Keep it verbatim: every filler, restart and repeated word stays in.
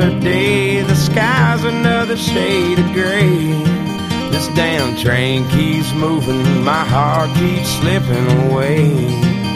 another day, the sky's another shade of gray. This damn train keeps moving, my heart keeps slipping away.